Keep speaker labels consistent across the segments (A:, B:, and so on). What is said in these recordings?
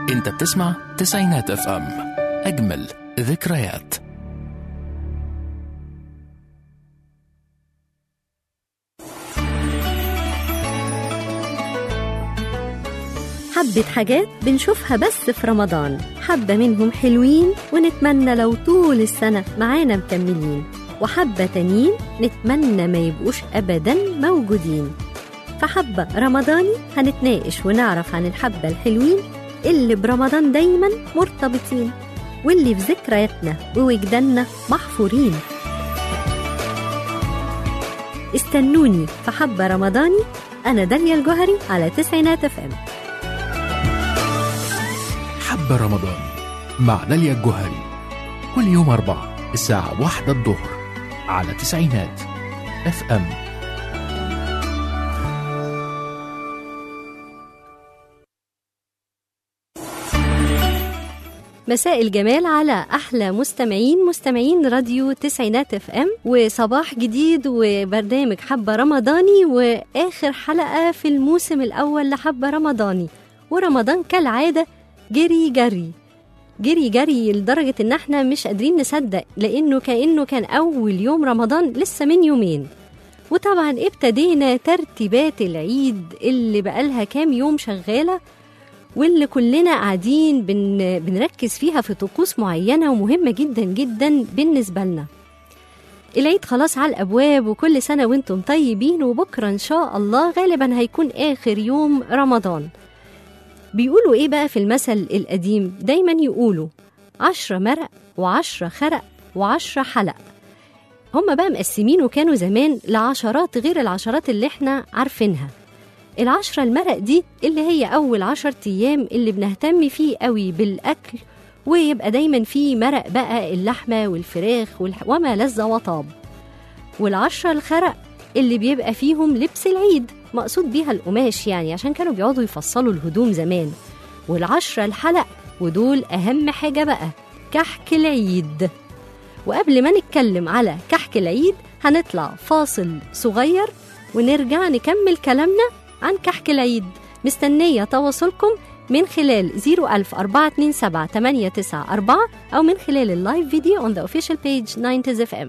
A: انت بتسمع تسعينات اف ام، اجمل ذكريات.
B: حبة حاجات بنشوفها بس في رمضان، حبة منهم حلوين ونتمنى لو طول السنة معانا مكملين، وحبة تانيين نتمنى ما يبقوش أبداً موجودين. فحبة رمضاني هنتناقش ونعرف عن الحبة الحلوين اللي برمضان دايماً مرتبطين، واللي في ذكرياتنا ووجداننا محفورين. استنوني في حبة رمضاني، أنا داليا الجوهري على تسعينات اف ام.
A: حبة رمضان مع داليا الجوهري، كل يوم 4 الساعة 1 الظهر على تسعينات اف ام.
B: مساء الجمال على أحلى مستمعين راديو تسعينات اف ام، وصباح جديد وبرنامج حبة رمضاني، وآخر حلقة في الموسم الأول لحبة رمضاني. ورمضان كالعادة جري جري جري جري لدرجة إن احنا مش قادرين نصدق، لأنه كأنه كان أول يوم رمضان لسه من يومين. وطبعا ابتدينا ترتيبات العيد اللي بقالها كام يوم شغالة، واللي كلنا قاعدين بنركز فيها في طقوس معينة ومهمة جدا جدا بالنسبة لنا. العيد خلاص على الأبواب، وكل سنة وانتم طيبين، وبكرة إن شاء الله غالبا هيكون آخر يوم رمضان. بيقولوا إيه بقى في المثل القديم؟ دايما يقولوا 10 مرق و10 خرق و10 حلق. هم بقى مقسمينه كانوا زمان لعشرات غير العشرات اللي احنا عارفينها. 10 المرق دي اللي هي أول 10 أيام اللي بنهتم فيه قوي بالأكل، ويبقى دايما فيه مرق بقى اللحمة والفراخ وما لذ وطاب. 10 الخرق اللي بيبقى فيهم لبس العيد، مقصود بيها القماش يعني، عشان كانوا بيقعدوا يفصلوا الهدوم زمان. 10 الحلق، ودول أهم حاجة بقى، كحك العيد. وقبل ما نتكلم على كحك العيد هنطلع فاصل صغير ونرجع نكمل كلامنا عن كحك العيد. مستنية تواصلكم من خلال 00427 أو من خلال اللايف فيديو on the official page 90s FM.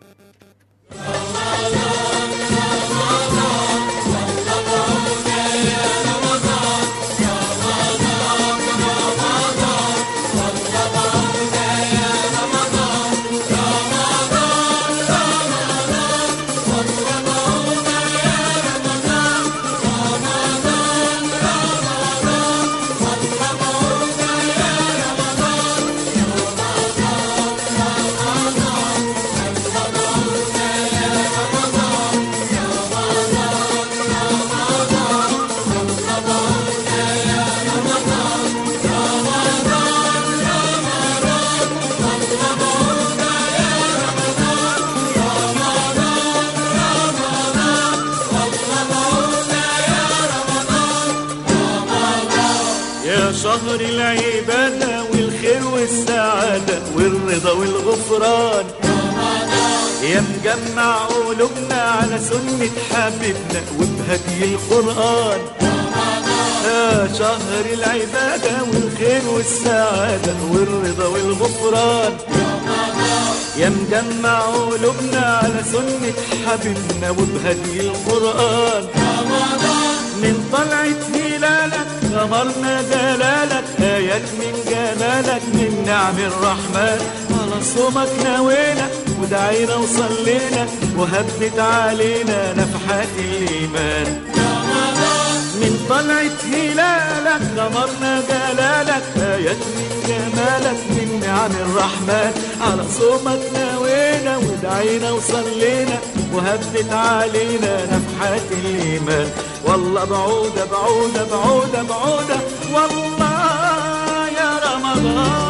C: شهر العبادة والخير والسعادة والرضا والغفران، يا مجمع قلوبنا على سنة حبيبنا وبهدي القرآن. يا شهر العبادة والخير والسعادة والرضا والغفران، يا مجمع قلوبنا على سنة حبيبنا وبهدي القرآن. من طلعت هلالك غمرنا جلالك، آيات من جمالك من نعم الرحمن. على صومك نوينا ودعينا وصلينا وهبت علينا نفحات الإيمان. من طلعت هلالك غمرنا جلالك، آيات من جمالك من نعم الرحمن. على صومك نوينا ودعينا وصلينا وهبت علينا نفحات الإيمان. والله بعودة بعودة بعودة بعودة والله يا رمضان.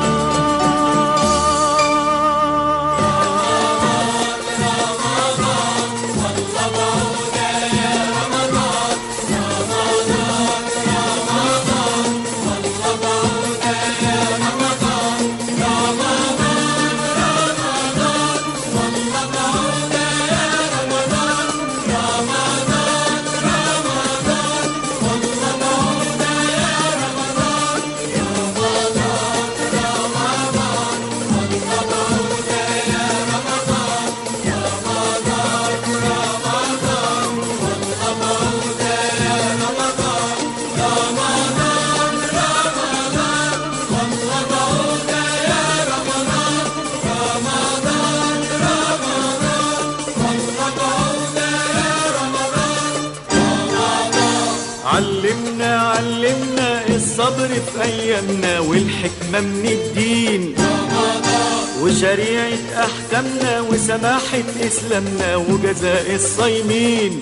C: علمنا الصبر في أيامنا والحكمة من الدين وشريعة أحكامنا وسماحة إسلامنا وجزاء الصايمين.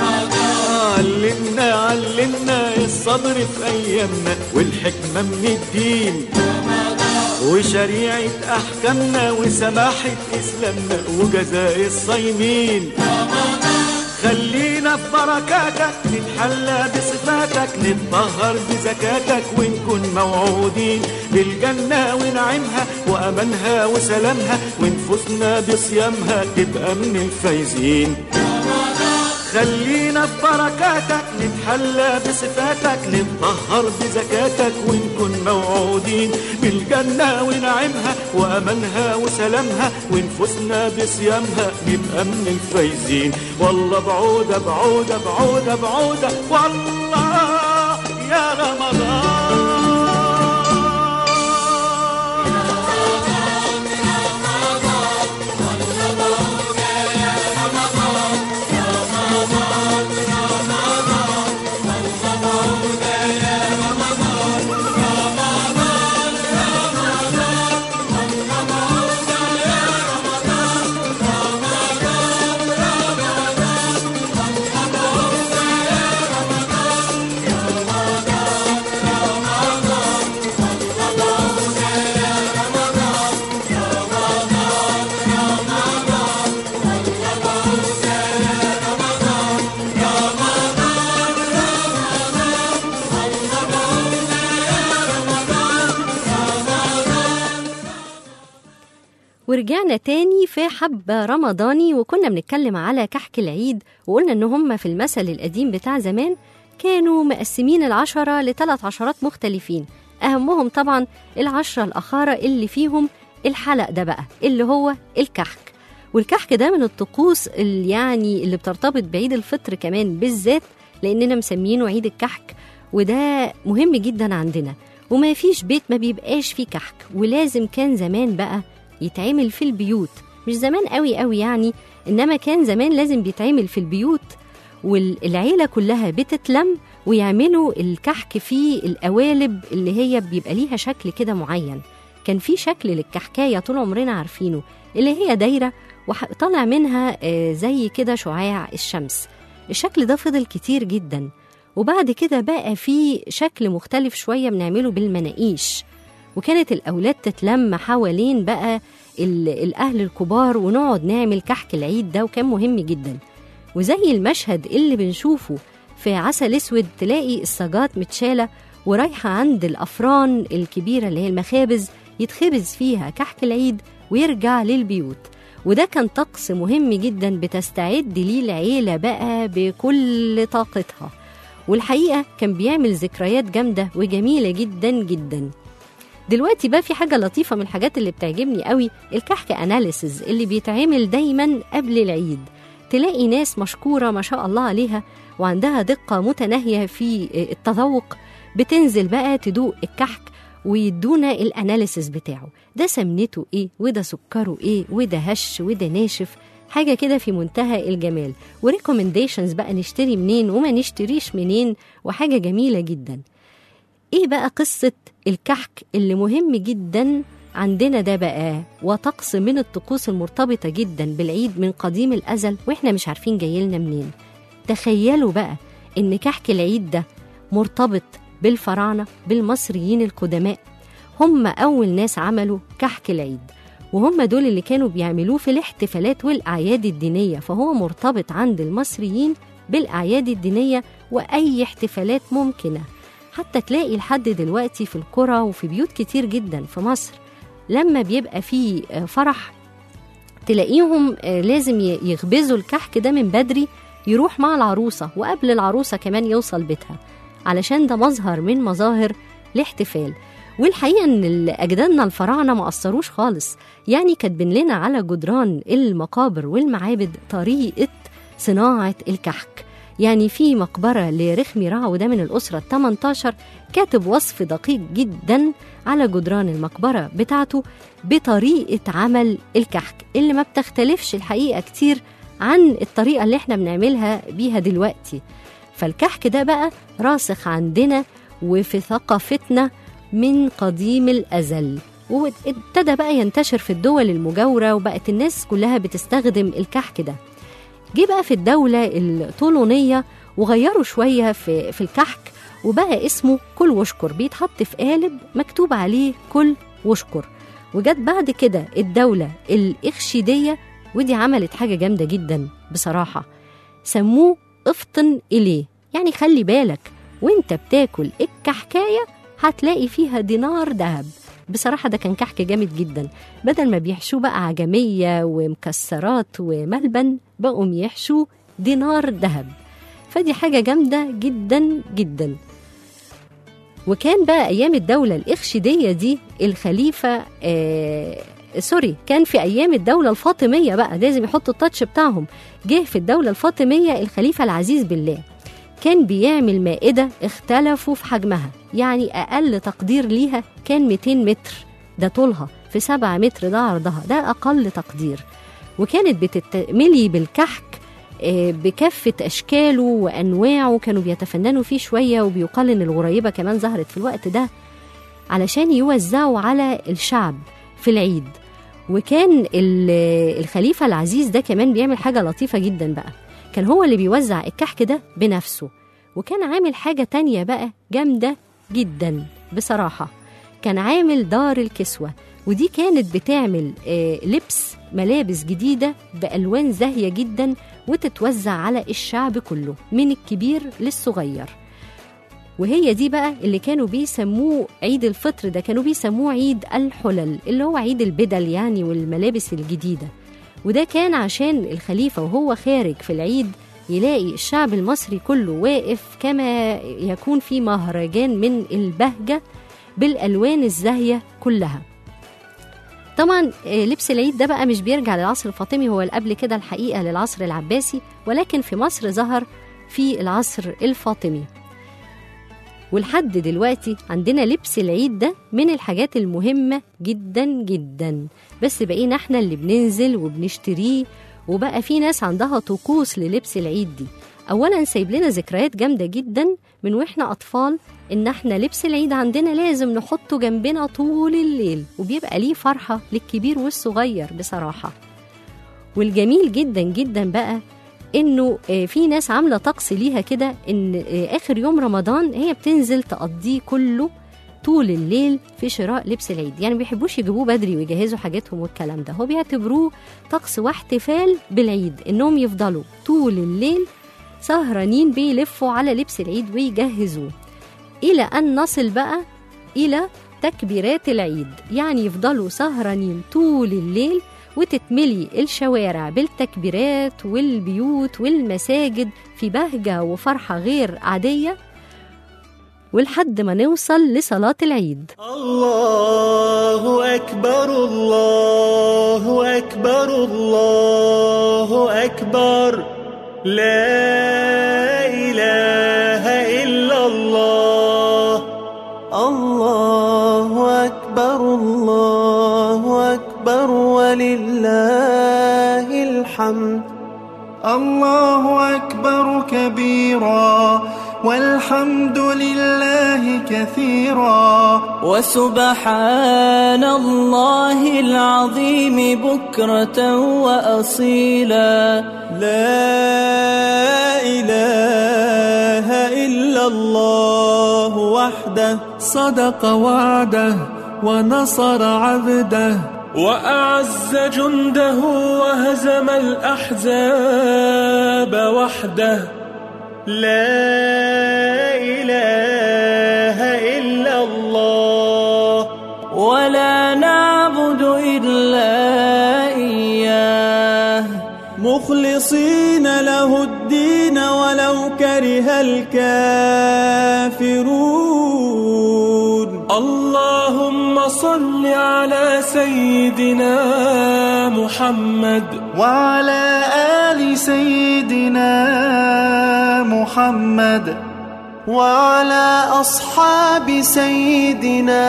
C: علمنا الصبر في أيامنا والحكمة من الدين وشريعة أحكامنا وسماحة إسلامنا وجزاء الصايمين. خلينا في بركاتك نتحلى بصفاتك نتطهر بزكاتك ونكون موعودين بالجنة ونعيمها وأمانها وسلامها ونفوسنا بصيامها تبقى من الفايزين. خلينا في بركاتك نتحلى بصفاتك نتطهر بزكاتك ونكون موعودين بالجنة ونعيمها وأمانها وسلامها ونفوسنا بصيامها نبقى من الفايزين. والله بعودة بعودة بعودة بعودة والله يا رمضان.
B: ورجعنا تاني في حبة رمضاني وكنا بنتكلم على كحك العيد وقلنا ان هم في المثل القديم بتاع زمان كانوا مقسمين 10 ل3 عشرات مختلفين، اهمهم طبعا 10 الأخارة اللي فيهم الحلق ده بقى اللي هو الكحك. والكحك ده من الطقوس اللي بترتبط بعيد الفطر كمان بالذات لاننا مسمينه عيد الكحك، وده مهم جدا عندنا وما فيش بيت ما بيبقاش فيه كحك. ولازم كان زمان بقى يتعمل في البيوت، مش زمان قوي يعني، إنما كان زمان لازم بيتعمل في البيوت والعيلة كلها بتتلم ويعملوا الكحك في القوالب اللي هي بيبقى ليها شكل كده معين. كان في شكل للكحكاية طول عمرنا عارفينه اللي هي دايرة وطلع منها زي كده شعاع الشمس. الشكل ده فضل كتير جدا، وبعد كده بقى في شكل مختلف شوية بنعمله بالمناقيش، وكانت الأولاد تتلم حوالين بقى الأهل الكبار ونقعد نعمل كحك العيد ده، وكان مهم جدا. وزي المشهد اللي بنشوفه في عسل اسود تلاقي الصاجات متشالة ورايحة عند الأفران الكبيرة اللي هي المخابز يتخبز فيها كحك العيد ويرجع للبيوت. وده كان طقس مهم جدا بتستعد ليه العيلة بقى بكل طاقتها، والحقيقة كان بيعمل ذكريات جامدة وجميلة جدا جدا. دلوقتي بقى في حاجة لطيفة من الحاجات اللي بتعجبني قوي، الكحك أناليسز اللي بيتعمل دايما قبل العيد. تلاقي ناس مشكورة ما شاء الله عليها وعندها دقة متناهية في التذوق، بتنزل بقى تدوق الكحك ويدونا الأناليسز بتاعه، ده سمنته إيه وده سكره إيه وده هش وده ناشف، حاجة كده في منتهى الجمال. وريكومنديشنز بقى نشتري منين وما نشتريش منين، وحاجة جميلة جدا. إيه بقى قصة الكحك اللي مهم جدا عندنا ده بقى، وطقس من الطقوس المرتبطة جدا بالعيد من قديم الأزل وإحنا مش عارفين جايلنا منين. تخيلوا بقى إن كحك العيد ده مرتبط بالفراعنة، بالمصريين القدماء، هم أول ناس عملوا كحك العيد، وهم دول اللي كانوا بيعملوه في الاحتفالات والأعياد الدينية. فهو مرتبط عند المصريين بالأعياد الدينية وأي احتفالات ممكنة. حتى تلاقي لحد دلوقتي في القرى وفي بيوت كتير جدا في مصر لما بيبقى فيه فرح تلاقيهم لازم يخبزوا الكحك ده من بدري، يروح مع العروسة وقبل العروسة كمان يوصل بيتها، علشان ده مظهر من مظاهر الاحتفال. والحقيقة ان أجدادنا الفراعنة ما قصروش خالص، يعني كاتبين لنا على جدران المقابر والمعابد طريقة صناعة الكحك. يعني في مقبرة لرخمي رعو ده من الأسرة 18 كاتب وصف دقيق جدا على جدران المقبرة بتاعته بطريقة عمل الكحك اللي ما بتختلفش الحقيقة كتير عن الطريقة اللي احنا بنعملها بيها دلوقتي. فالكحك ده بقى راسخ عندنا وفي ثقافتنا من قديم الأزل، وابتدى بقى ينتشر في الدول المجاورة وبقت الناس كلها بتستخدم الكحك ده. جه بقى في الدولة الطولونية وغيروا شوية في الكحك وبقى اسمه كل واشكر، بيتحط في قالب مكتوب عليه كل واشكر. وجت بعد كده الدولة الإخشيدية، ودي عملت حاجة جامدة جدا بصراحة، سموه افطن إليه، يعني خلي بالك وانت بتاكل الكحكاية هتلاقي فيها دينار دهب. بصراحة ده كان كحك جامد جدا، بدل ما بيحشوه بقى عجمية ومكسرات وملبن بقوا يحشوه دينار دهب، فدي حاجة جامدة جدا جدا. وكان بقى أيام الدولة الإخشيدية دي الخليفة كان في أيام الدولة الفاطمية بقى لازم يحطوا التاتش بتاعهم. جه في الدولة الفاطمية الخليفة العزيز بالله كان بيعمل مائدة اختلفوا في حجمها، يعني أقل تقدير ليها كان 200 متر ده طولها، في 7 متر ده عرضها، ده أقل تقدير. وكانت بتتملي بالكحك بكافة أشكاله وأنواعه، كانوا بيتفننوا فيه شوية، وبيقال إن الغريبة كمان ظهرت في الوقت ده علشان يوزعوا على الشعب في العيد. وكان الخليفة العزيز ده كمان بيعمل حاجة لطيفة جدا بقى، كان هو اللي بيوزع الكحك ده بنفسه. وكان عامل حاجة تانية بقى جامدة جدا بصراحة، كان عامل دار الكسوة، ودي كانت بتعمل لبس ملابس جديدة بألوان زاهية جدا وتتوزع على الشعب كله من الكبير للصغير. وهي دي بقى اللي كانوا بيسموه عيد الفطر، ده كانوا بيسموه عيد الحلل، اللي هو عيد البدل يعني والملابس الجديدة. وده كان عشان الخليفة وهو خارج في العيد يلاقي الشعب المصري كله واقف كما يكون في مهرجان من البهجة بالألوان الزاهية كلها. طبعا لبس العيد ده بقى مش بيرجع للعصر الفاطمي، هو قبل كده الحقيقة للعصر العباسي، ولكن في مصر ظهر في العصر الفاطمي. ولحد دلوقتي عندنا لبس العيد ده من الحاجات المهمة جدا جدا، بس بقينا احنا اللي بننزل وبنشتريه، وبقى في ناس عندها طقوس للبس العيد دي. أولا سايب لنا ذكريات جامدة جدا من وإحنا أطفال، إن احنا لبس العيد عندنا لازم نحطه جنبنا طول الليل، وبيبقى ليه فرحة للكبير والصغير بصراحة. والجميل جدا جدا بقى إنه في ناس عاملة طقس ليها كده، إن آخر يوم رمضان هي بتنزل تقضيه كله طول الليل في شراء لبس العيد، يعني بيحبوش يجيبوه بدري ويجهزوا حاجاتهم والكلام ده، هو بيعتبروه طقس واحتفال بالعيد، إنهم يفضلوا طول الليل سهرانين بيلفوا على لبس العيد ويجهزوه، إلى أن نصل بقى إلى تكبيرات العيد، يعني يفضلوا سهرانين طول الليل وتتملي الشوارع بالتكبيرات والبيوت والمساجد في بهجة وفرحة غير عادية، ولحد ما نوصل لصلاة العيد.
C: الله أكبر الله أكبر الله أكبر، لا إله إلا الله. الله أكبر الله أكبر ولله الحمد. الله أكبر كبيرا والحمد لله كثيرا،
D: وسبحان الله العظيم بكرة وأصيلا.
C: لا إله إلا الله وحده، صدق وعده ونصر عبده، وأعز جنده وهزم الأحزاب وحده. لا إله إلا الله
D: ولا نعبد إلا إياه،
C: مخلصين له الدين ولو كره الكافرون. اللهم صل على سيدنا محمد وعلى آل سيدنا محمد وعلى أصحاب سيدنا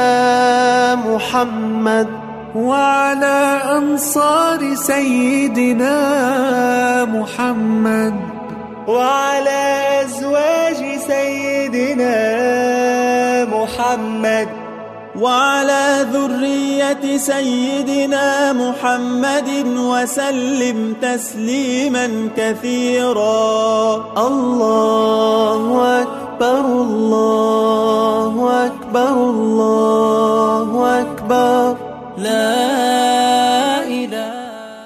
C: محمد وعلى أنصار سيدنا محمد وعلى أزواج سيدنا محمد
D: وعلى ذرية سيدنا محمد وسلم تسليما كثيرا.
C: الله أكبر الله أكبر الله أكبر
D: لا إله.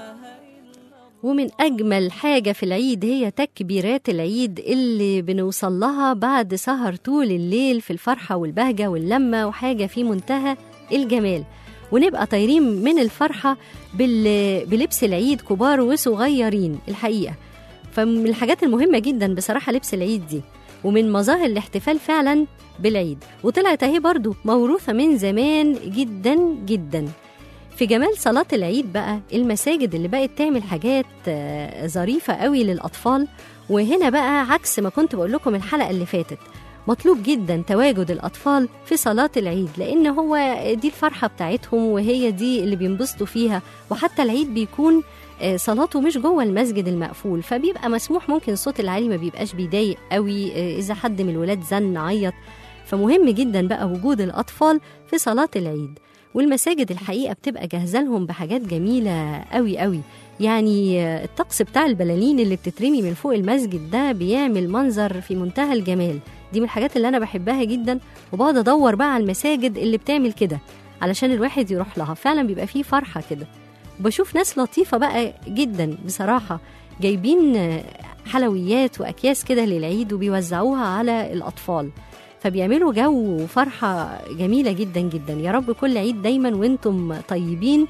B: ومن أجمل حاجة في العيد هي تكبيرات العيد اللي بنوصل لها بعد سهر طول الليل في الفرحة والبهجة واللمة، وحاجة في منتهى الجمال، ونبقى طايرين من الفرحة بلبس العيد كبار وصغيرين الحقيقة. فمن الحاجات المهمة جدا بصراحة لبس العيد دي، ومن مظاهر الاحتفال فعلا بالعيد، وطلعت اهي برضو موروثة من زمان جدا جدا. في جمال صلاة العيد بقى المساجد اللي بقت تعمل حاجات ظريفة قوي للأطفال. وهنا بقى عكس ما كنت بقول لكم الحلقة اللي فاتت، مطلوب جدا تواجد الأطفال في صلاة العيد، لأن هو دي الفرحة بتاعتهم وهي دي اللي بينبسطوا فيها. وحتى العيد بيكون صلاته مش جوه المسجد المقفول، فبيبقى مسموح، ممكن الصوت العالي ما بيبقاش بيضايق قوي إذا حد من الولاد زن عيط. فمهم جدا بقى وجود الأطفال في صلاة العيد. والمساجد الحقيقة بتبقى جاهزة لهم بحاجات جميلة قوي قوي، يعني الطقس بتاع البلالين اللي بتترمي من فوق المسجد ده بيعمل منظر في منتهى الجمال. دي من الحاجات اللي أنا بحبها جدا، وبقعد أدور بقى على المساجد اللي بتعمل كده علشان الواحد يروح لها، فعلا بيبقى فيه فرحة كده. وبشوف ناس لطيفة بقى جدا بصراحة، جايبين حلويات وأكياس كده للعيد وبيوزعوها على الأطفال، فبيعملوا جو وفرحة جميلة جدا جدا. يا رب كل عيد دايما وانتم طيبين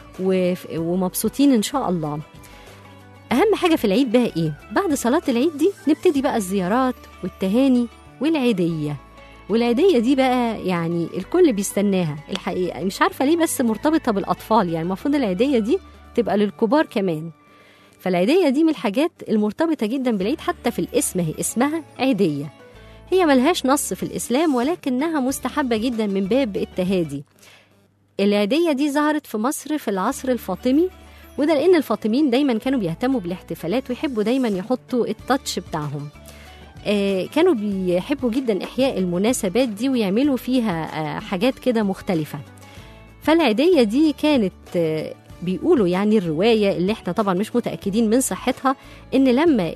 B: ومبسوطين إن شاء الله. أهم حاجة في العيد بقى إيه؟ بعد صلاة العيد دي نبتدي بقى الزيارات والتهاني والعيدية. والعيدية دي بقى يعني الكل بيستناها الحقيقة، مش عارفة ليه بس مرتبطة بالأطفال، يعني المفروض العيدية دي تبقى للكبار كمان. فالعيدية دي من الحاجات المرتبطة جدا بالعيد، حتى في الاسم هي اسمها عيدية. هي ملهاش نص في الإسلام ولكنها مستحبة جدا من باب التهادي. العيدية دي ظهرت في مصر في العصر الفاطمي، وده لأن الفاطميين دايما كانوا بيهتموا بالاحتفالات ويحبوا دايما يحطوا التاتش بتاعهم. كانوا بيحبوا جدا إحياء المناسبات دي ويعملوا فيها حاجات كده مختلفة. فالعيدية دي كانت بيقولوا يعني الرواية اللي احنا طبعا مش متأكدين من صحتها، إن لما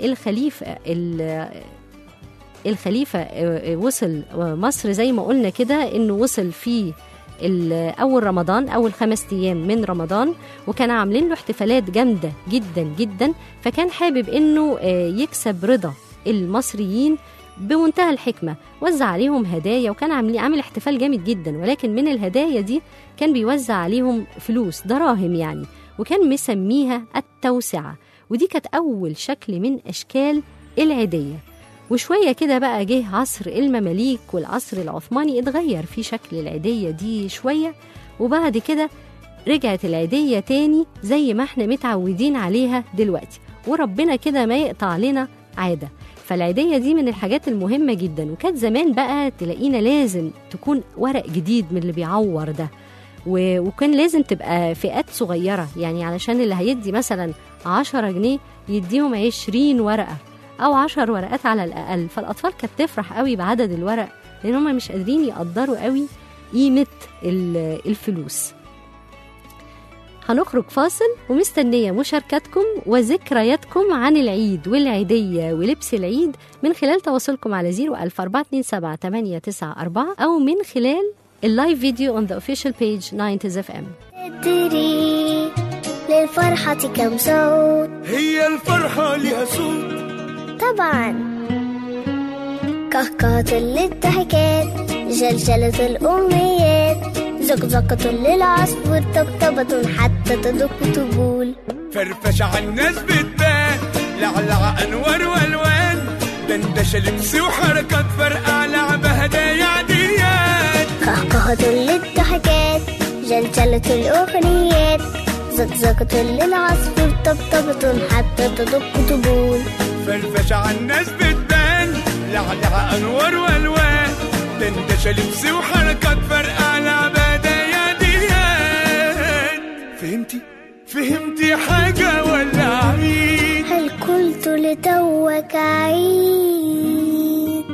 B: الخليفة وصل مصر زي ما قلنا كده، إنه وصل في أول رمضان، أول 5 أيام من رمضان، وكان عاملين له احتفالات جامدة جدا جدا، فكان حابب إنه يكسب رضا المصريين بمنتهى الحكمة. وزع عليهم هدايا، وكان عامل احتفال جامد جدا، ولكن من الهدايا دي كان بيوزع عليهم فلوس دراهم يعني، وكان مسميها التوسعة. ودي كانت أول شكل من أشكال العيدية. وشوية كده بقى جه عصر المماليك والعصر العثماني، اتغير في شكل العيدية دي شوية، وبعد كده رجعت العيدية تاني زي ما احنا متعودين عليها دلوقتي، وربنا كده ما يقطع لنا عادة. فالعيدية دي من الحاجات المهمة جدا. وكانت زمان بقى تلاقينا لازم تكون ورق جديد من اللي بيعور ده، وكان لازم تبقى فئات صغيرة، يعني علشان اللي هيدي مثلا 10 جنيه يديهم 20 ورقة أو 10 ورقات على الأقل. فالأطفال كانت تفرح قوي بعدد الورق، لأن هم مش قادرين يقدروا قوي قيمة الفلوس. هنخرج فاصل ومستنية مشاركتكم وذكرياتكم عن العيد والعيدية ولبس العيد من خلال تواصلكم على 01427 أو من خلال اللايف فيديو on the official page 90s FM.
E: تدري للفرحة كم صوت؟
C: هي الفرحة لها صوت
E: طبعا، كهكهة للضحكات، جلجلة الأمنيات، زقزقة للعصفور، طبطبة حتى تدق تبول،
C: فرفش عالناس بتبان، لعلع أنوار والوان، دندشة لبس وحركات، فرقع لعبة هدايا عاديات،
E: كهكهة للضحكات، جلجلة الأغنيات، زقزقة للعصفور، طبطبة حتى تدق تبول،
C: فرفش عالناس بتبان، لعلع أنوار والوان، دندشة لبس وحركات، فرقع لعبة هدايا عاديات. فهمتي حاجة ولا عيد؟
E: قلت لتوك عيد.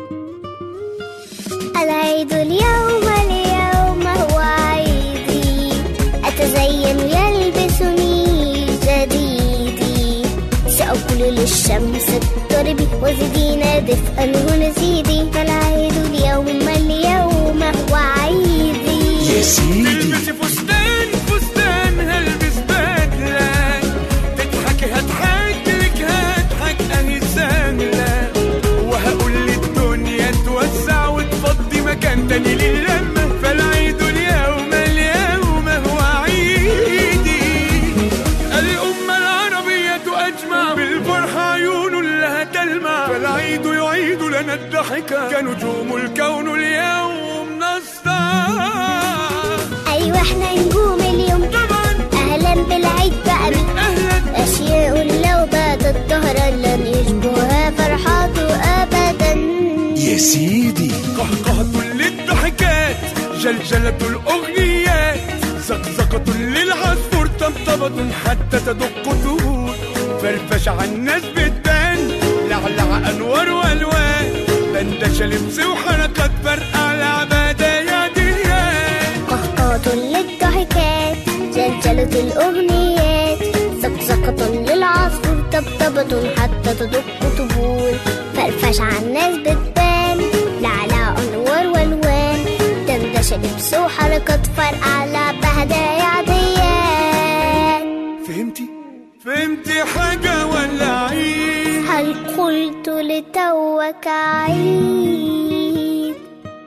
E: العيد اليوم هو عيدي، أتزين يلبسني جديدي، سأقول للشمس اضطربي وزدينا دفئا هنا زيدي. فالعيد اليوم هو عيدي.
C: يا سيدي البسي فستان هلبس بدلة، تضحكي هضحك لك هضحك اهي سهلة، وهقول للدنيا توسع وتفضي مكان تاني للمة. فالعيد اليوم هو عيدي. الأمة العربية أجمع بالفرحة عيون لها تلمع، فالعيد يعيد لنا الضحكة كنجوم الكون اليوم نسطع.
E: أيوة احنا نجوم اليوم طبعا، أهلا بالعيد بقى أهلا. أشياء لو باتت ظهرا لن يشبهها فرحاته أبدا.
C: يا سيدي قهقهة للضحكات، جلجلة الأغنيات، زقزقة للعصفور، طبطبة حتى تدق طهور، فرفشة على الناس بتبان، لعلع أنوار وألوان، دندشة لبس وحركات فرقع لعبادة يا ديان.
E: قهقهة للضحكات، جلجلة الأغنيات، زقزقة للعصفور، طبطبة حتى تدق طهور، فرفشة على الناس بتبان، لعلع أنوار وألوان، دندشة لبس وحركات فرقع لعبادة يا ديان.
C: فهمتي حاجة ولا عيد؟
E: هل قلت لتوك عيد؟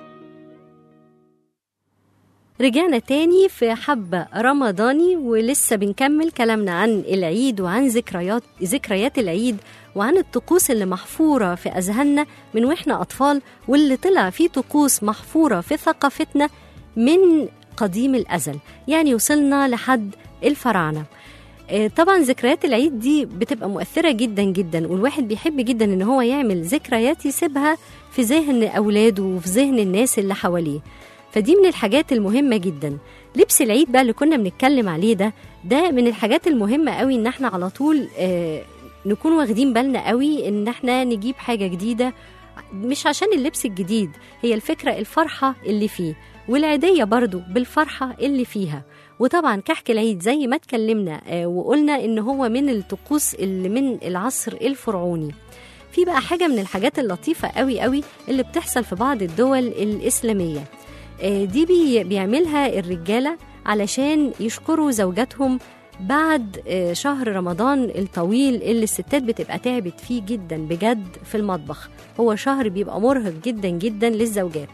B: رجعنا تاني في حبة رمضاني، ولسه بنكمل كلامنا عن العيد وعن ذكريات العيد، وعن الطقوس اللي محفورة في أذهاننا من وإحنا أطفال، واللي طلع فيه طقوس محفورة في ثقافتنا من قديم الأزل، يعني وصلنا لحد الفراعنة. طبعا ذكريات العيد دي بتبقى مؤثرة جدا جدا، والواحد بيحب جدا ان هو يعمل ذكريات يسيبها في ذهن أولاده وفي ذهن الناس اللي حواليه. فدي من الحاجات المهمة جدا. لبس العيد بقى اللي كنا بنتكلم عليه ده من الحاجات المهمة قوي، ان احنا على طول نكون واخدين بالنا قوي ان احنا نجيب حاجة جديدة، مش عشان اللبس الجديد، هي الفكرة الفرحة اللي فيه، والعيدية برضو بالفرحة اللي فيها. وطبعا كحك العيد زي ما اتكلمنا وقلنا ان هو من الطقوس اللي من العصر الفرعوني. في بقى حاجة من الحاجات اللطيفة قوي قوي اللي بتحصل في بعض الدول الإسلامية، دي بيعملها الرجالة علشان يشكروا زوجاتهم بعد شهر رمضان الطويل اللي الستات بتبقى تعبت فيه جدا بجد في المطبخ. هو شهر بيبقى مرهق جدا جدا للزوجات.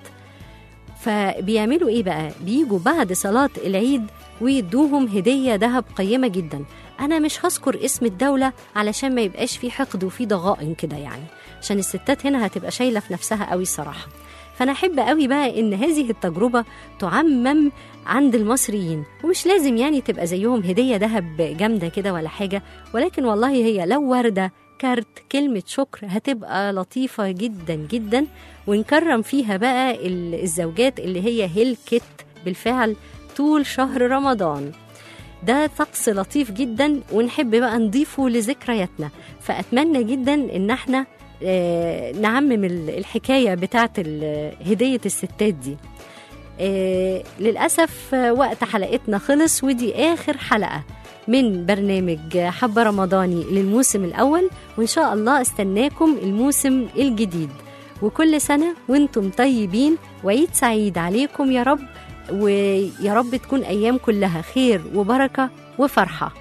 B: فبيعملوا ايه بقى؟ بيجوا بعد صلاة العيد ويدوهم هدية ذهب قيمة جدا. انا مش هذكر اسم الدولة علشان ما يبقاش فيه حقد وفيه ضغائن كده، يعني عشان الستات هنا هتبقى شايلة في نفسها قوي الصراحة. فانا احب قوي بقى ان هذه التجربة تعمم عند المصريين، ومش لازم يعني تبقى زيهم هدية ذهب جامدة كده ولا حاجة، ولكن والله هي لو وردة، كارت، كلمة شكر هتبقى لطيفة جدا جدا، ونكرم فيها بقى الزوجات اللي هي هلكت بالفعل طول شهر رمضان. ده طقس لطيف جدا ونحب بقى نضيفه لذكرياتنا. فأتمنى جدا ان احنا نعمم الحكاية بتاعت هدية الستات دي. للأسف وقت حلقتنا خلص، ودي آخر حلقة من برنامج حبة رمضاني للموسم الأول، وإن شاء الله استناكم الموسم الجديد. وكل سنة وانتم طيبين، وعيد سعيد عليكم يا رب، ويا رب تكون أيام كلها خير وبركة وفرحة.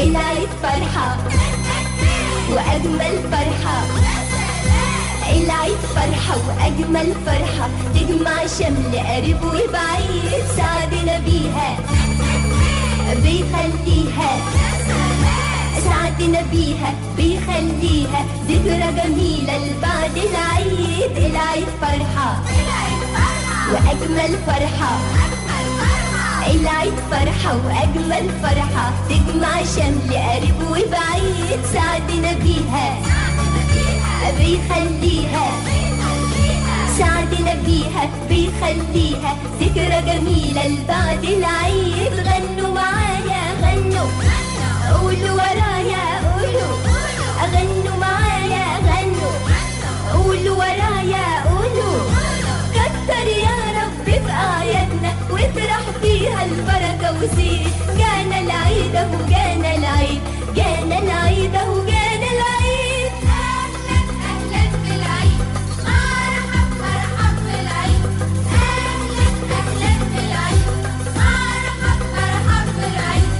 F: العيد فرحة وأجمل فرحة، العيد فرحة وأجمل فرحة، تجمع شمل قريب وبعيد، سعدنا بيها بيخليها، سعدنا بيها بيخليها ذكرى جميلة لبعد العيد. العيد فرحة وأجمل فرحة، العيد فرحة وأجمل فرحة، تجمع شمل قريب وبعيد، سعدنا بيها بيخليها، سعدنا بيها بيخليها ذكرى جميلة لبعد العيد. غنوا معايا غنوا، قولوا ورايا قولوا، غنوا معايا غنوا، قولوا ورايا قولوا، كتر يا رب في أعيادنا وافرح فيها البركة وزيد. جانا العيد اهو جانا العيد، جانا العيد اهو جانا العيد. أهلا أهلا بالعيد، مرحب مرحب بالعيد، أهلا أهلا بالعيد، مرحب مرحب بالعيد.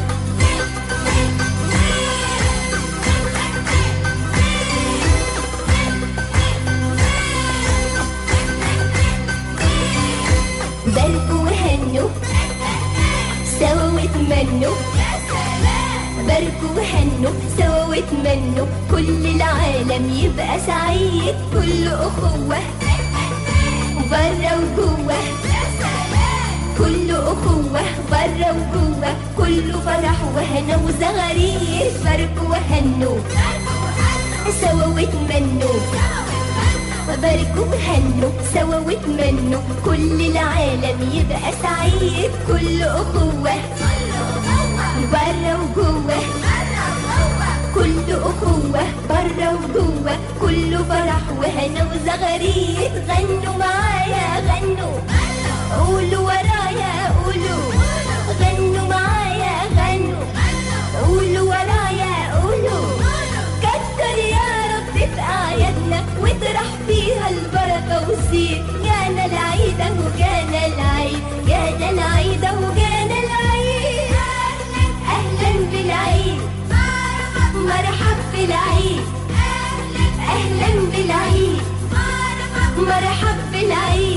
F: باركوا وهنوا سوا واتمنوا، باركوا وهنوا سوا واتمنوا، كل العالم يبقى سعيد، كل أخوة برا وجوه، كل أخوة برا وجوه، كله فرح وهنا وزغاريد. باركوا وهنوا سوا واتمنوا، باركوا وهنوا سوا واتمنوا، كل العالم يبقى سعيد، كل أخوة برا وجوه، كل أخوة برا وجوه، كله فرح وهنا وزغاريد. غنوا معايا غنوا، قولوا ورايا قولوا، غنوا معايا غنوا، قولوا ورايا قولوا، كتر يا رب في أعيادنا واطرح فيها البركة والزين. جانا العيد اهو جانا العيد، جانا العيد اهو جانا العيد. أهلا بالعيد، مرحب بالعيد، أهلا بالعيد، مرحب بالعيد.